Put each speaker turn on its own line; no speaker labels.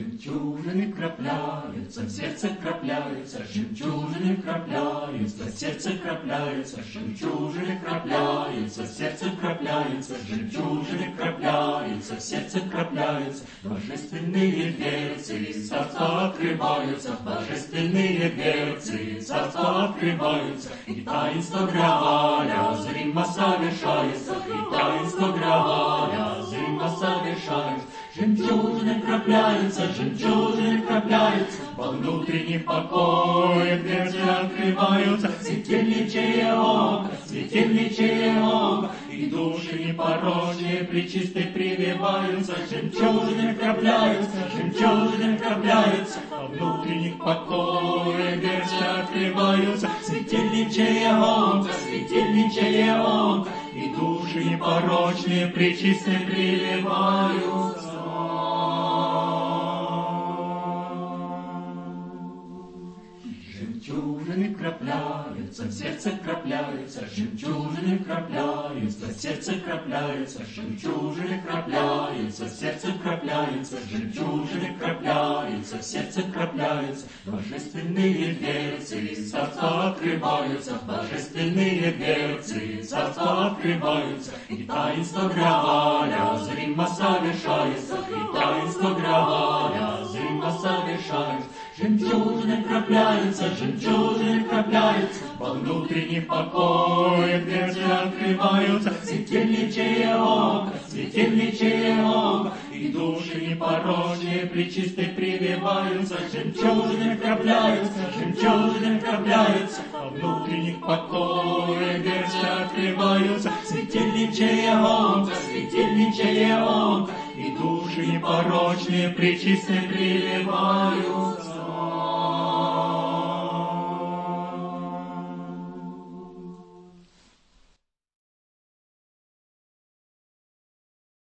Жемчужины крапляются, в сердце крапляются, жемчужины крапляются, в сердце крапляются, жемчужины крапляются, в сердце крапляются, жемчужины крапляются, в сердце крапляются, божественные дверцы царства открываются, божественные дверцы царства открываются, и таинство Грааля зримо совершается, и таинство Грааля зримо совершается. Жемчужины крапляются, во внутренних покоях дверцы открываются, светильничее око, и души непорочные пречисты прививаются. Жемчужины крапляются, во внутренних покоях дверцы открываются, светильничее око, и души непорочные пречисты прививаются. Жемчужины крапляются, в сердце крапляются, жемчужины крапляются, в сердце крапляются, жемчужины крапляются, в сердце крапляются, жемчужины крапляются, в сердце крапляются, божественные дверцы царства открываются, божественные дверцы царства открываются, и таинство Грааля зримо совершается, и таинство Грааля зримо совершается. Жемчужины крапляются, во внутренних покоях дверцы открываются, светильничее око, и души непорочные пречисты прививаются. Жемчужины крапляются, во внутренних покоях дверцы открываются, светильничее око, и души непорочные пречисты прививаются.